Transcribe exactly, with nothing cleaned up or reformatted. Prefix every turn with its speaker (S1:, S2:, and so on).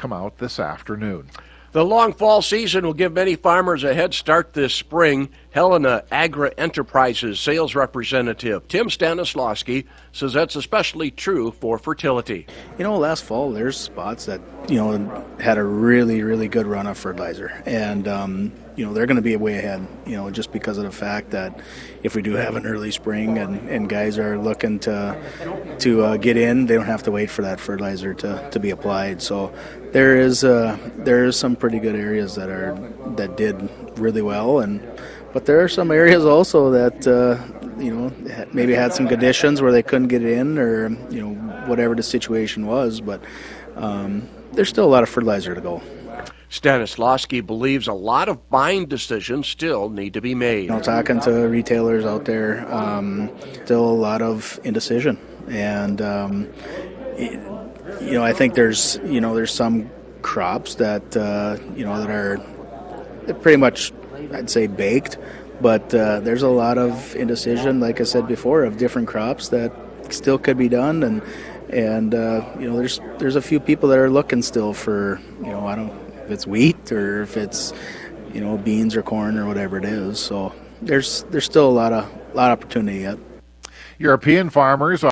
S1: come out this afternoon.
S2: The long fall season will give many farmers a head start this spring. Helena Agra Enterprises sales representative Tim Stanislawski says that's especially true for fertility.
S3: You know, last fall there's spots that, you know, had a really, really good run of fertilizer. And, um, you know, they're going to be way ahead, you know, just because of the fact that if we do have an early spring and, and guys are looking to to uh, get in, they don't have to wait for that fertilizer to, to be applied. So there is uh, there is some pretty good areas that are that did really well, and but there are some areas also that uh, you know maybe had some conditions where they couldn't get in, or you know whatever the situation was. But um, there's still a lot of fertilizer to go.
S2: Stanislawski believes a lot of buying decisions still need to be made.
S3: You know, talking to retailers out there, um, still a lot of indecision, and um, it, you know, I think there's you know there's some crops that uh, you know that are pretty much, I'd say, baked, but uh, there's a lot of indecision, like I said before, of different crops that still could be done, and and uh, you know there's there's a few people that are looking still for you know I don't. if it's wheat or if it's, you know, beans or corn or whatever it is. So there's there's still a lot of lot of opportunity yet.
S1: European farmers